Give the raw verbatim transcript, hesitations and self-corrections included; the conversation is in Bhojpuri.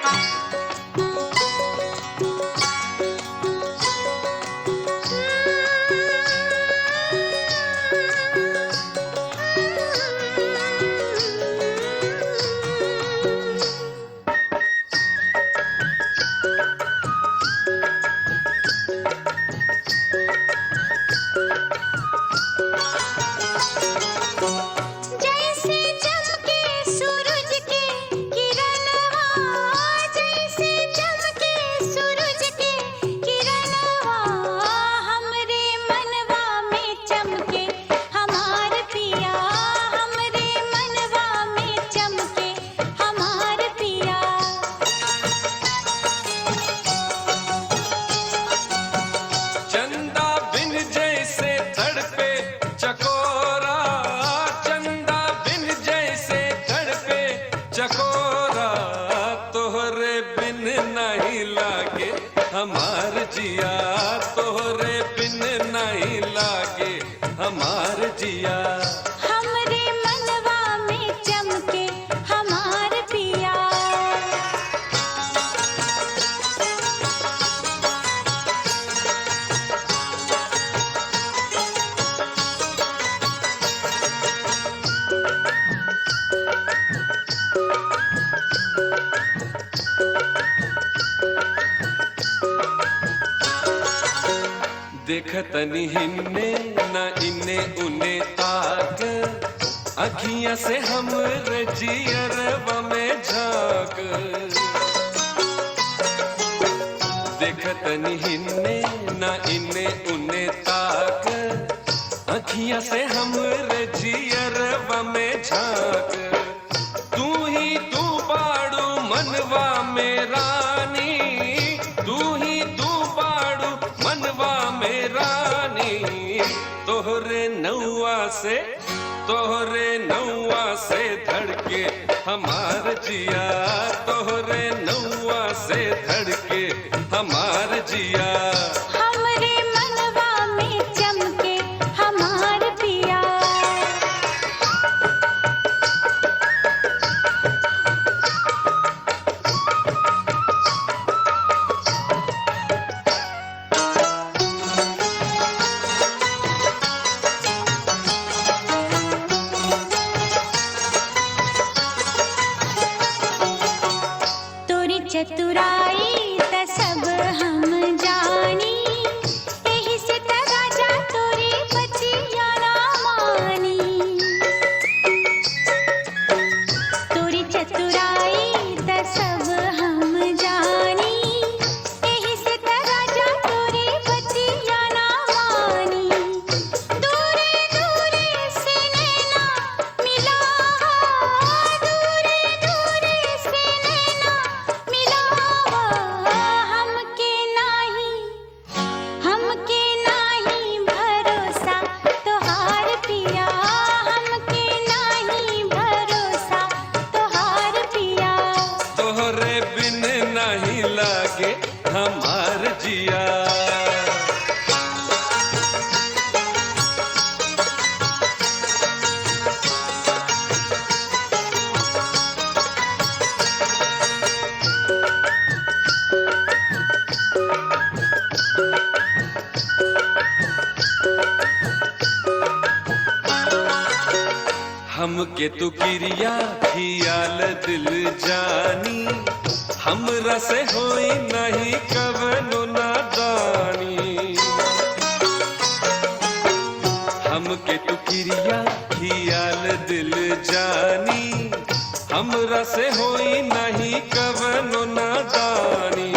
चकोरा तोहरे बिन नहीं लागे हमार जिया, तोहरे बिन नहीं लागे हमार जिया। हमरे मनवा में चमके हमार पिया। देखतनी हिन्ने न इन्ने उने ताक, अखियां से हम जियरवा में झांक। देखतनी हिन्ने न इन्ने उने ताक, अखियां से हम जियरवा में झांक। तू ही तू बाड़ू मनवा में रानी, तू ही तू बाड़ू मनवा में रानी। तोहरे नौआ से तोहरे नौआ से धड़के हमार जिया, तोहरे नौआ से धड़के हमार जिया। हमरे मनवा में चमके हमार पिया। चतुराई त सब हम जानी, एही से त राजा तोरी बचिया ना मानी। तोरी चतुराई त सब हम जानी, एही से त राजा तोरी बचिया ना मानी। दूरे दूरे से नैना मिलावा, दूरे दूरे से नैना हमके नाही हमके नाही भरोसा तोहार पिया। हमके नाही भरोसा तोहार पिया। तोहरे बिन नहीं लागे हमार जिया। हमके तू किरिया खियाल दिल जानी, हमरा से होई नहीं कवनो नादानी। हमके तू किरिया खियाल दिल जानी, हमरा से होई नहीं कवनो नादानी।